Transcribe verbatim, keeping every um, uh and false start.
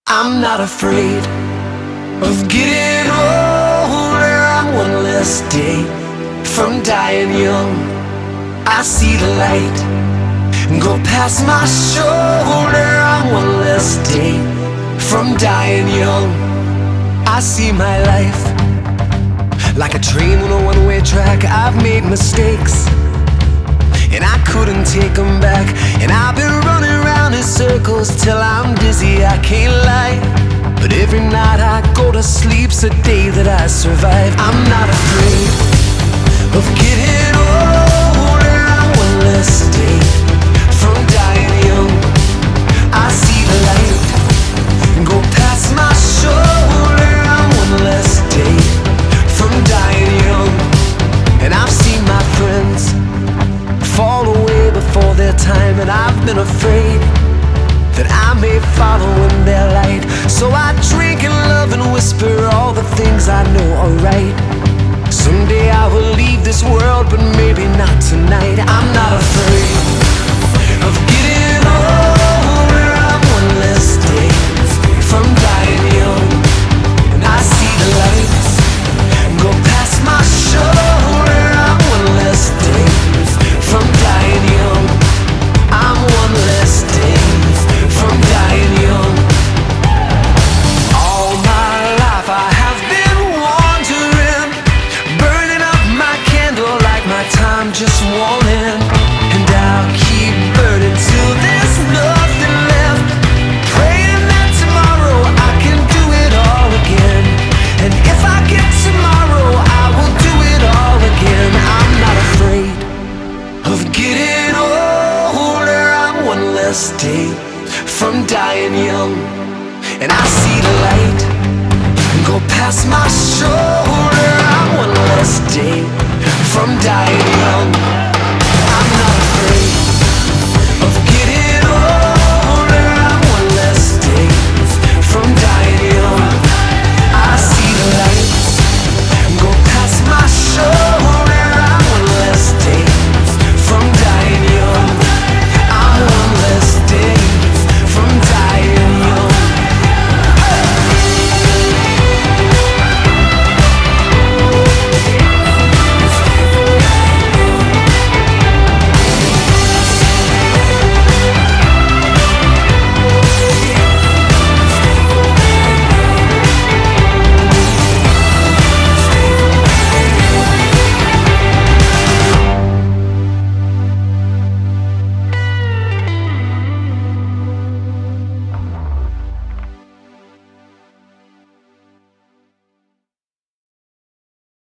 I'm not afraid of getting older. I'm one less day from dying young. I see the light go past my shoulder. I'm one less day from dying young. I see my life like a train on a one-way track. I've made mistakes and I couldn't take them back, and I've been running around in circles till I'm dizzy, I can't lie. But every night I go to sleep's a day that I survive. I'm not afraid of getting older. I'm one less day from dying young. I see the light go past my shoulder. I'm one less day from dying young. And I've seen my friends fall away before their time, and I've been afraid that I may follow in their light. So I drink and love and whisper all the things I know are right. Someday I will leave this world, but maybe not tonight. I'm not afraid of getting older. I'm one less day from dying young. And I see the lights go past my shoulder. I'm one less day from dying young. I'm one less day from dying young. All my life I have been wandering, burning up my candle like my time just won't end. And I'll keep burning till there's nothing left, praying that tomorrow I can do it all again. And if I get tomorrow, I will do it all again. I'm not afraid of getting older. I'm one less day from dying young. And I see the light go past my shoulder. I'm one less day from dying young.